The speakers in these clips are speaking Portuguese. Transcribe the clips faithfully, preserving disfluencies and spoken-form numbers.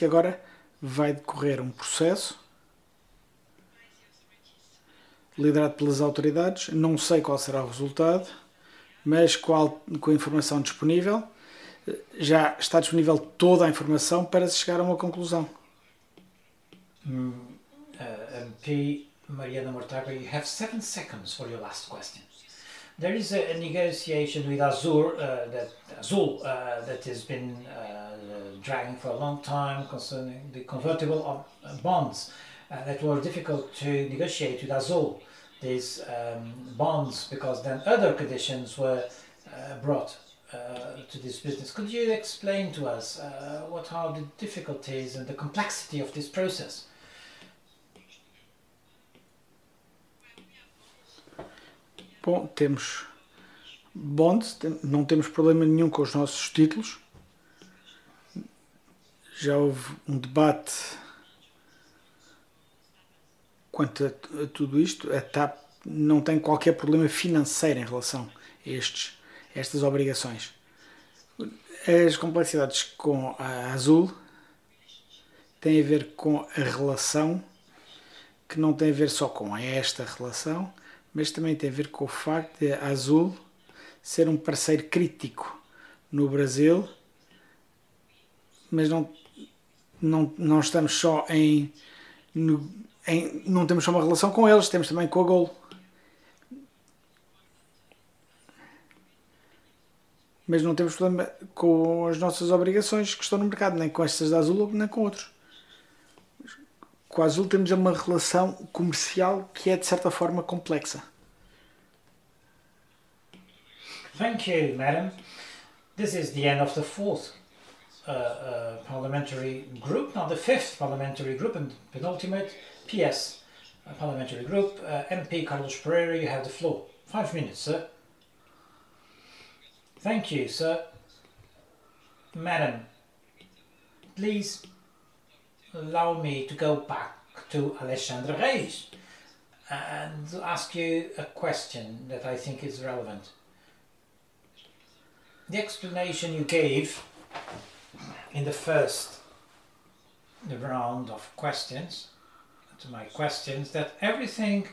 Agora vai decorrer um processo liderado pelas autoridades. Não sei qual será o resultado, mas com a, com a informação disponível, já está disponível toda a informação para se chegar a uma conclusão. Mm, uh, M P Mariana Mortágua, you have seven seconds for your last question. There is a, a negotiation with Azul, uh, that Azul uh, that has been uh, dragging for a long time concerning the convertible of, uh, bonds uh, that were difficult to negotiate with Azul. These um, bonds, because then other conditions were uh, brought uh, to this business. Could you explain to us uh, what are the difficulties and the complexity of this process? Bom, temos bonds, não temos problema nenhum com os nossos títulos. Já houve um debate quanto a, a tudo isto. A TAP não tem qualquer problema financeiro em relação a estes, a estas obrigações. As complexidades com a Azul têm a ver com a relação, que não tem a ver só com esta relação, mas também tem a ver com o facto de a Azul ser um parceiro crítico no Brasil, mas não, não, não estamos só em, no, em... não temos só uma relação com eles, temos também com a Gol. Mas não temos problema com as nossas obrigações que estão no mercado, nem com estas da Azul, nem com outros. Com a Azul temos uma relação comercial que é de certa forma complexa. Thank you, madam. This is the end of the fourth uh, uh, parliamentary group, now the fifth parliamentary group and penultimate P S uh, parliamentary group. Uh, M P Carlos Pereira, you have the floor. Five minutes, sir. Thank you, sir. Madam, please allow me to go back to Alexandre Reis and ask you a question that I think is relevant. The explanation you gave in the first the round of questions to my questions, that everything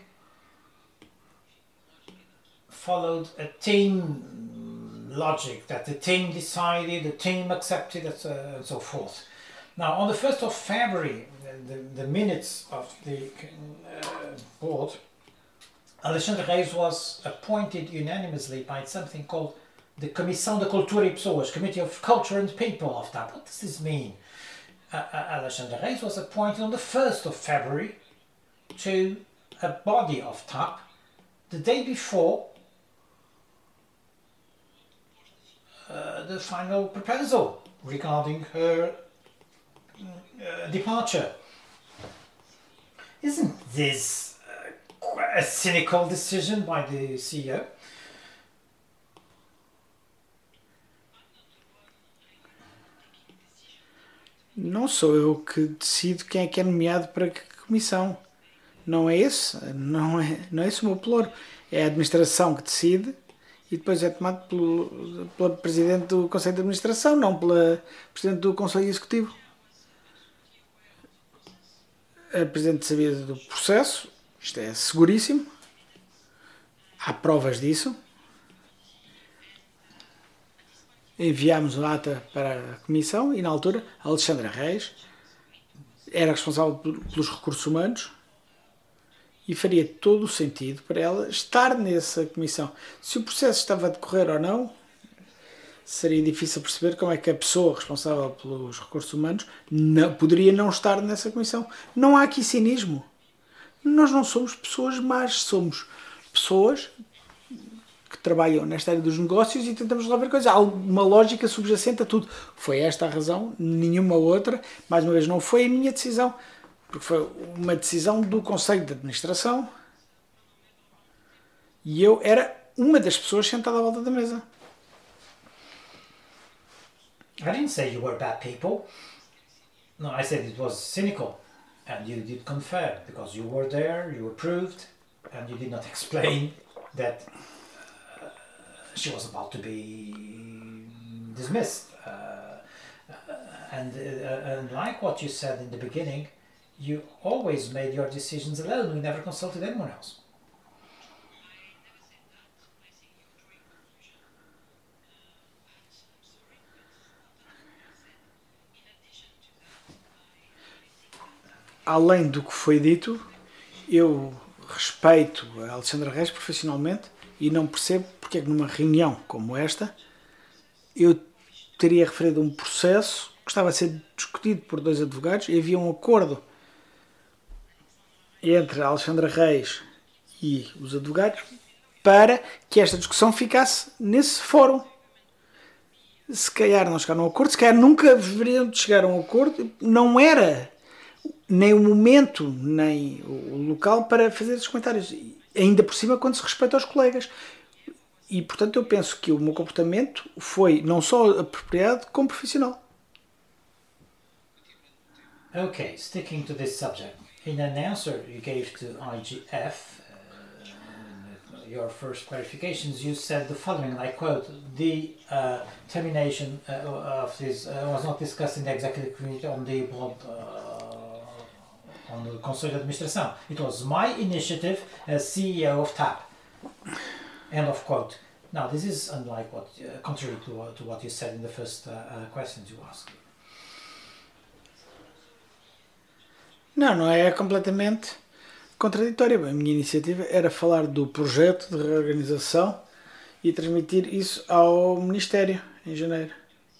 followed a team logic, that the team decided, the team accepted, and so, and so forth. Now, on the first of February, the, the minutes of the uh, board, Alexandre Reis was appointed unanimously by something called the Comissão de Cultura e Pessoas, Committee of Culture and People of TAP. What does this mean? Uh, uh, Alexandre Reis was appointed on the first of February to a body of TAP the day before uh, the final proposal regarding her uh, departure. Isn't this uh, a cynical decision by the C E O? Não sou eu que decido quem é que é nomeado para que comissão. Não é esse, não é, não é esse o meu ploro. É a administração que decide e depois é tomado pelo, pelo Presidente do Conselho de Administração, não pela Presidente do Conselho Executivo. A Presidente sabia do processo, isto é seguríssimo. Há provas disso. Enviámos a ata para a Comissão e, na altura, Alexandre Reis era responsável pelos recursos humanos e faria todo o sentido para ela estar nessa Comissão. Se o processo estava a decorrer ou não, seria difícil perceber como é que a pessoa responsável pelos recursos humanos não, poderia não estar nessa Comissão. Não há aqui cinismo. Nós não somos pessoas más, somos pessoas que trabalham nesta área dos negócios e tentamos resolver coisas. Há uma lógica subjacente a tudo. Foi esta a razão, nenhuma outra. Mais uma vez, não foi a minha decisão, porque foi uma decisão do Conselho de Administração e eu era uma das pessoas sentada à volta da mesa. I didn't say you were bad people. No, I said it was cynical. And you did confirm, because you were there, you approved, and you did not explain that she was about to be dismissed. Uh, uh, and uh, unlike what you said in the beginning, you always made your decisions alone. You never consulted anyone else. Além do que foi dito, eu respeito a Alexandra Reis profissionalmente e não percebo porque é que numa reunião como esta eu teria referido um processo que estava a ser discutido por dois advogados e havia um acordo entre a Alexandra Reis e os advogados para que esta discussão ficasse nesse fórum. Se calhar não chegaram a um acordo, se calhar nunca deveriam chegar a um acordo, não era nem o momento, nem o local para fazer esses comentários. Ainda por cima quando se respeita aos colegas. E, portanto, eu penso que o meu comportamento foi não só apropriado, como profissional. Okay, sticking to this subject. In an answer you gave to I G F, uh, your first clarifications, you said the following, and I quote, the uh, termination uh, of this uh, was not discussed in the executive committee on the board uh, on the Conselho de Administração. It was my initiative as C E O of T A P. End of quote. Now, this is unlike what, uh, contrary to, uh, to what you said in the first uh, uh, questions you asked. Não, não é completamente contraditória. A minha iniciativa era falar do projeto de reorganização e transmitir isso ao Ministério em janeiro.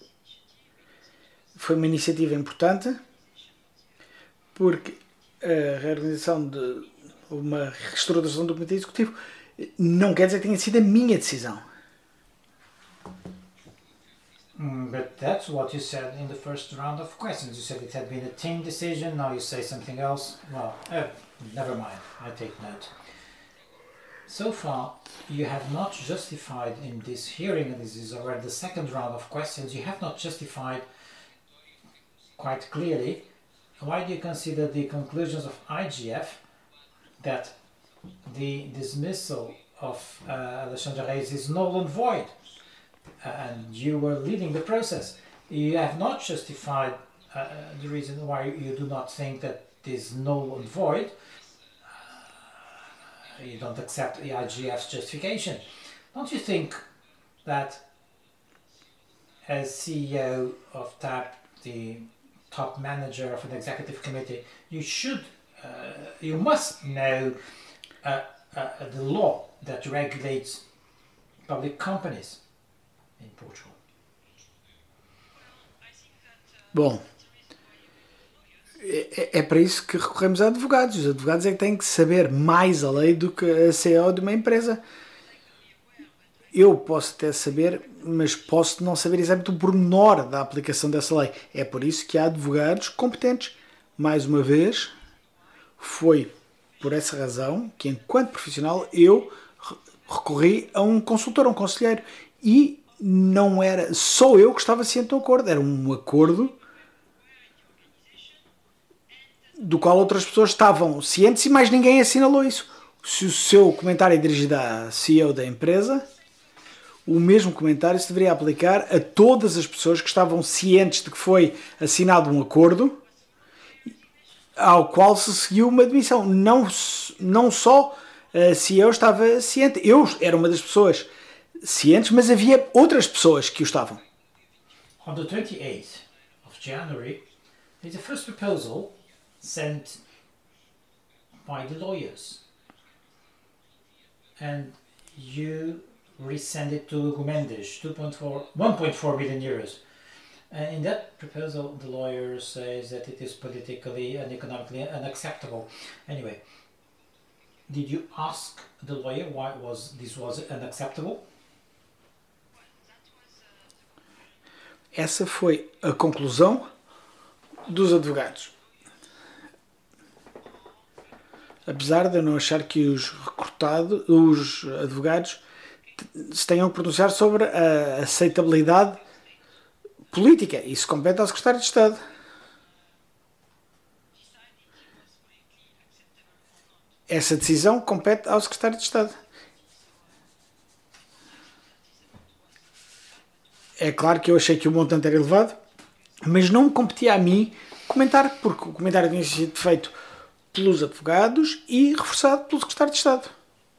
Foi uma iniciativa importante porque a reorganização de uma reestruturação do Comitê Executivo não quer dizer que tenha sido a minha decisão. Mm, but that's what you said in the first round of questions. You said it had been a team decision, now you say something else. Well, uh, never mind, I take note. So far, you have not justified in this hearing, and this is already the second round of questions, you have not justified quite clearly why do you consider the conclusions of I G F that the dismissal of uh, Alexandra Reis is null and void, and you were leading the process. You have not justified uh, the reason why you do not think that this null and void. Uh, you don't accept the I G F's justification. Don't you think that as C E O of T A P, the top manager of an executive committee, you should, uh, you must know uh, uh, the law that regulates public companies in Portugal? Bom, é, é para isso que recorremos a advogados. Os advogados é que têm que saber mais a lei do que a C E O de uma empresa. Eu posso até saber, mas posso não saber exatamente o pormenor da aplicação dessa lei. É por isso que há advogados competentes. Mais uma vez, foi por essa razão que, enquanto profissional, eu recorri a um consultor, a um conselheiro. E não era só eu que estava ciente do acordo. Era um acordo do qual outras pessoas estavam cientes e mais ninguém assinalou isso. Se o seu comentário é dirigido à C E O da empresa, o mesmo comentário se deveria aplicar a todas as pessoas que estavam cientes de que foi assinado um acordo ao qual se seguiu uma demissão. Não, não só a C E O estava ciente. Eu era uma das pessoas cientes, mas havia outras pessoas que o estavam. On the twenty-eighth of January, there's a first proposal sent by the lawyers. And you resend it to Gomendes, one point four billion euros. And in that proposal, the lawyer says that it is politically and economically unacceptable. Anyway, did you ask the lawyer why was this was unacceptable? Essa foi a conclusão dos advogados. Apesar de eu não achar que os recrutados, os advogados, se tenham que pronunciar sobre a aceitabilidade política. Isso compete ao Secretário de Estado. Essa decisão compete ao Secretário de Estado. É claro que eu achei que o montante era elevado mas não me competia a mim comentar, porque o comentário tinha sido feito pelos advogados e reforçado pelo secretário de Estado.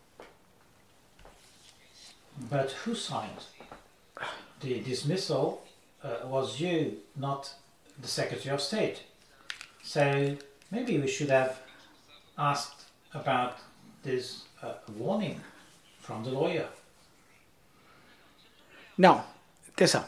But who signed? The dismissal uh, was you, not the Secretary of State. So maybe we should have asked about this uh, warning from the lawyer. Não, atenção.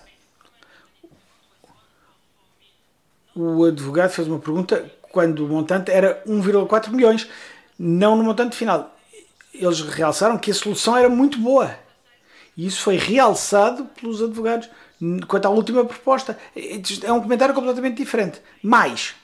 O advogado fez uma pergunta quando o montante era um vírgula quatro milhões, não no montante final. Eles realçaram que a solução era muito boa. E isso foi realçado pelos advogados quanto à última proposta. É um comentário completamente diferente. Mas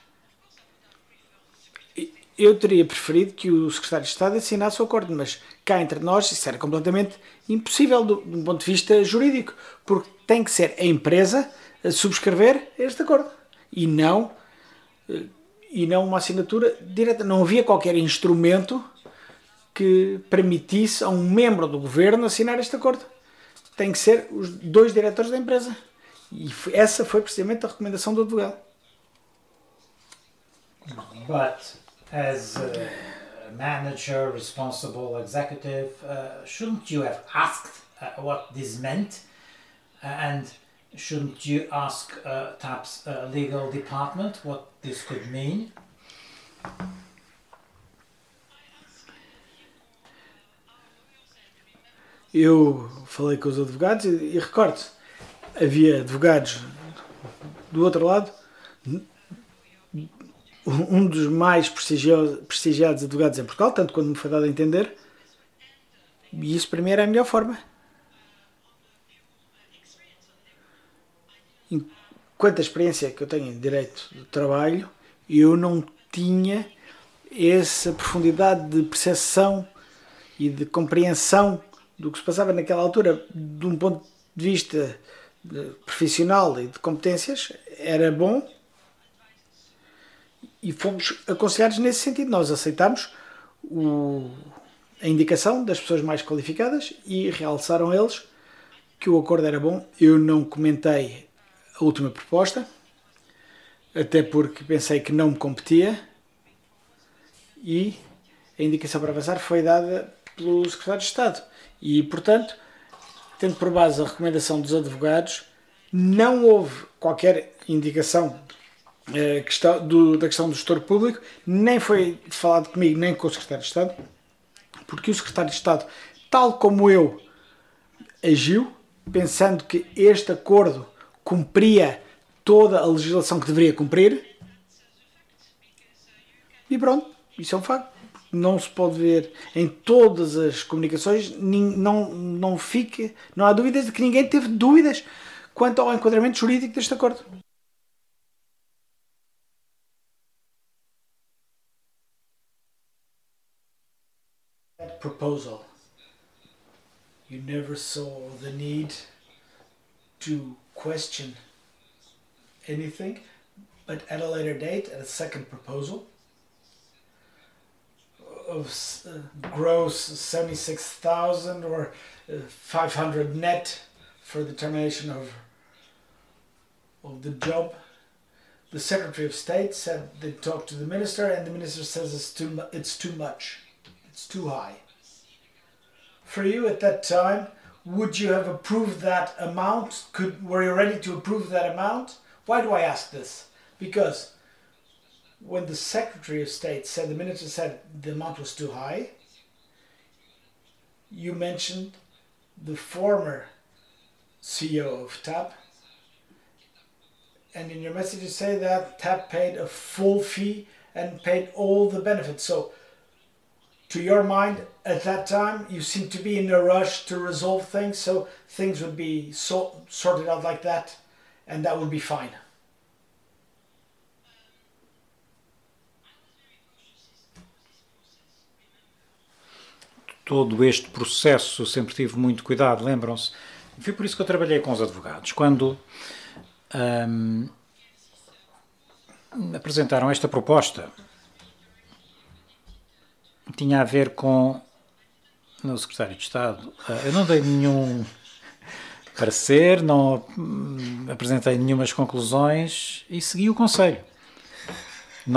eu teria preferido que o secretário de Estado assinasse o acordo, mas cá entre nós isso era completamente impossível do, do ponto de vista jurídico, porque tem que ser a empresa a subscrever este acordo e não, e não uma assinatura direta. Não havia qualquer instrumento que permitisse a um membro do governo assinar este acordo. Tem que ser os dois diretores da empresa. E essa foi precisamente a recomendação do advogado. But as a manager, responsible executive, uh, shouldn't you have asked uh, what this meant? Uh, and shouldn't you ask uh, T A P's uh, legal department what this could mean? Eu falei com os advogados e, e recordo-se, havia advogados do outro lado, um dos mais prestigiados advogados em Portugal, tanto quando me foi dado a entender, e isso para mim era a melhor forma. Enquanto a experiência que eu tenho em direito de trabalho, eu não tinha essa profundidade de percepção e de compreensão do que se passava naquela altura, de um ponto de vista profissional e de competências. Era bom e fomos aconselhados nesse sentido. Nós aceitámos o, a indicação das pessoas mais qualificadas e realçaram eles que o acordo era bom. Eu não comentei a última proposta, até porque pensei que não me competia, e a indicação para avançar foi dada pelo secretário de Estado. E, portanto, tendo por base a recomendação dos advogados, não houve qualquer indicação eh, questão, do, da questão do gestor público, nem foi falado comigo, nem com o secretário de Estado, porque o secretário de Estado, tal como eu, agiu, pensando que este acordo cumpria toda a legislação que deveria cumprir, e pronto, isso é um facto. Não se pode ver em todas as comunicações, não, não, fica, não há dúvidas de que ninguém teve dúvidas quanto ao enquadramento jurídico deste acordo. That proposal, you never saw the need to question anything, but at a later date, at a second proposal, of uh, gross seventy-six thousand or uh, five hundred net for the termination of of the job. The Secretary of State said they talked to the minister, and the minister says it's too it's too much, it's too high. For you at that time, would you have approved that amount? Could were you ready to approve that amount? Why do I ask this? Because when the Secretary of State said, the minister said the amount was too high, you mentioned the former C E O of T A P, and in your message you say that T A P paid a full fee and paid all the benefits. So, to your mind, at that time, you seemed to be in a rush to resolve things, so things would be so, sorted out like that, and that would be fine. Todo este processo eu sempre tive muito cuidado, lembram-se? Foi por isso que eu trabalhei com os advogados. Quando hum, apresentaram esta proposta, tinha a ver com o secretário de Estado. Eu não dei nenhum parecer, não hum, apresentei nenhumas conclusões e segui o conselho.